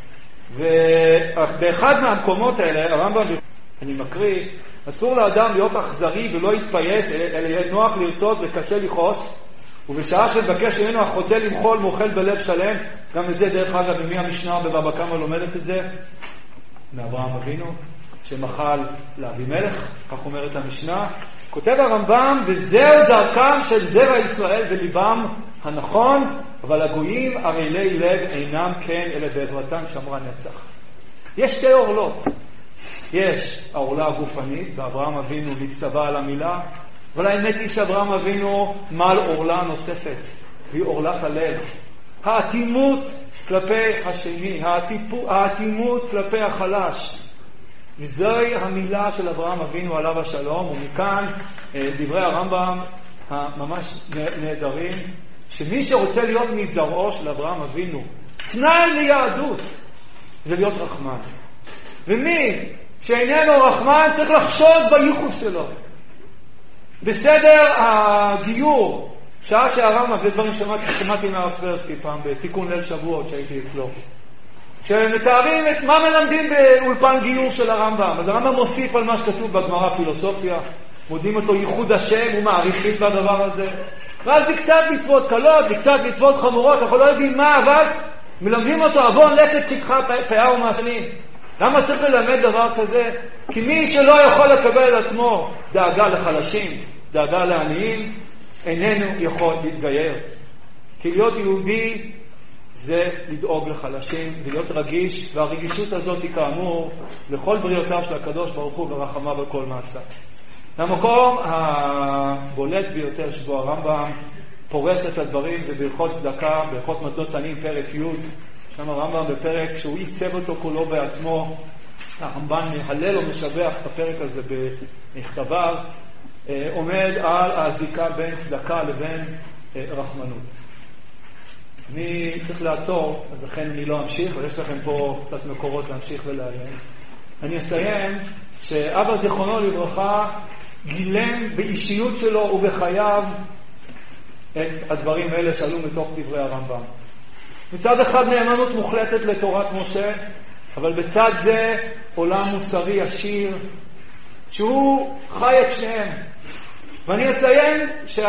ובאחד מהמקומות האלה הרמב"ם, אני מקריא, אסור לאדם להיות אכזרי ולא יתפייס, אלא יהיה נוח לרצות וקשה לכעוס, ובשעה שמבקש ממנו החוטא למחול מוכל בלב שלם. גם את זה דרך אגב ממי המשנה בבבא קמא לומדת את זה? מאברהם אבינו שמחל לאבימלך, כך אומרת המשנה. כותב הרמב"ם, וזהו דרכם של זרע ישראל בליבם הנכון, אבל הגויים ערלי לב אינם כן, אלא בעברתם שמרה נצח. יש 2 עורלות. יש העורלה הגופנית, ואברהם אבינו נצטווה על המילה, אבל האמת היא שאברהם אבינו מעל עורלה נוספת, והיא עורלת הלב. האטימות כלפי השני, האטימות כלפי החלש. וזוהי המילה של אברהם אבינו עליו השלום. ומכאן דברי הרמב"ם הממש נהדרים, שמי שרוצה להיות מזרעו של אברהם אבינו, תנאי ליהדות, זה להיות רחמן. ומי שאיננו רחמן צריך לחשוד בייחוס שלו. בסדר הגיור שעה שהרמב"ם, זה דברים שמעתי מהרב טברסקי פעם בתיקון ליל שבועות שהייתי אצלו, שמתארים את מה מלמדים באולפן גיור של הרמב"ם. אז הרמב"ם מוסיף על מה שכתוב בגמרא פילוסופיה, מודים אותו ייחוד השם ומעריכים בדבר הזה, ואז בקצת מצוות קלות, בקצת מצוות חמורות, אנחנו לא יודעים מה, אבל מלמדים אותו עוון לקט שכחה פאה ומעשנים. למה צריך ללמד דבר כזה? כי מי שלא יכול לקבל על עצמו דאגה לחלשים, דאגה לעניים, איננו יכול להתגייר. כי להיות יהודי זה לדאוג לחלשים, זה להיות רגיש, והרגישות הזאת היא כאמור לכל בריאותיו של הקדוש ברוך הוא ורחמיו בכל מעשה. המקום הבולט ביותר שבו הרמב"ם פורס את הדברים זה בהלכות צדקה, בהלכות מתנות תנים פרק י'. שם הרמב"ם בפרק שהוא ייצב אותו כולו בעצמו, הרמב"ם מהלל ומשבח את הפרק הזה במכתביו, עומד על הזיקה בין צדקה לבין רחמנות. אני צריך לעצור, אז לכן אני לא אמשיך, אבל יש לכם פה קצת מקורות להמשיך ולעיין. אני אסיים שאבא זיכרונו לברכה גילם באישיות שלו ובחייו את הדברים האלה שעלו מתוך דברי הרמב"ם. מצד אחד נאמנות מוחלטת לתורת משה, אבל בצד זה עולם מוסרי עשיר שהוא חי את שניהם. ואני אציין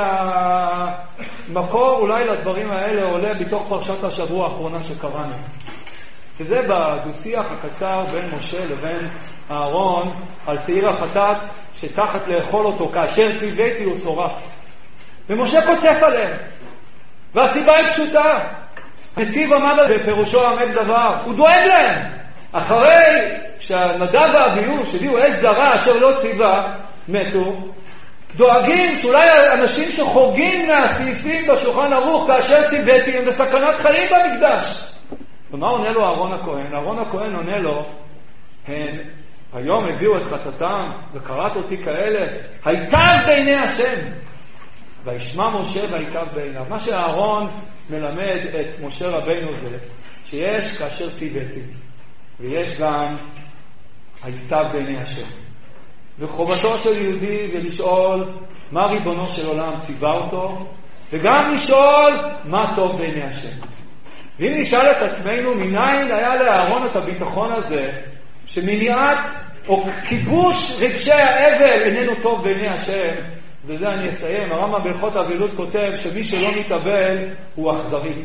שהמקור אולי לדברים האלה עולה בתוך פרשת השבוע האחרונה שקראנו, וזה בדו-שיח הקצר בין משה לבין אהרון על שעיר החטאת שתחת לאכול אותו כאשר ציוויתי הוא שורף, ומשה קוצף עליהם, והסיבה היא פשוטה. הנציב עמד בפירושו עמד דבר, הוא דואג להם. אחרי שהנדב ואביהו שהביאו אש זרה אשר לא ציווה מתו, דואגים שאולי אנשים שחורגים מהסעיפים בשולחן ערוך כאשר ציוויתי הם בסכנת חיים במקדש. ומה עונה לו אהרון הכהן? אהרון הכהן עונה לו, הם היום הביאו את חטאתם וקראת אותי כאלה, היטב בעיני השם, וישמע משה ויטב בעיניו. מה שאהרון מלמד את משה רבינו זה שיש כאשר ציוויתי ויש גם היטב בעיני השם. וחובתו של יהודי זה לשאול מה ריבונו של עולם ציווה אותו, וגם לשאול מה טוב בעיני השם. ואם נשאל את עצמנו מניין היה לאהרון את הביטחון הזה שמניעת או כיבוש רגשי האבל איננו טוב בעיני השם, וזה אני אסיים. הרמב"ם בהלכות אבלות כותב שמי שלא מתאבל הוא אכזרי.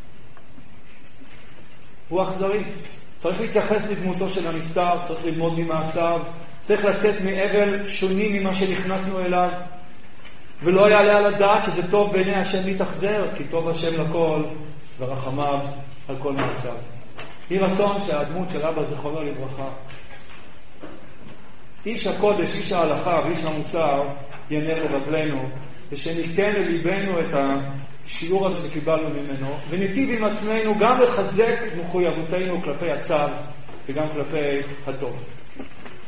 הוא אכזרי. צריך להתייחס לדמותו של הנפטר, צריך ללמוד ממעשיו, צריך לצאת מאבל שונים ממה שנכנסנו אליו, ולא יעלה על הדעת שזה טוב בעיני השם להתאכזר, כי טוב השם לכל ורחמיו על כל מעשיו. יהי רצון שהדמות של אבא זיכרונו לברכה, איש הקודש, איש ההלכה ואיש המוסר, ינר לרגלינו, ושניתן לליבנו את השיעור הזה שקיבלנו ממנו, וניטיב עם עצמנו גם לחזק מחויבותנו כלפי הצו וגם כלפי הטוב.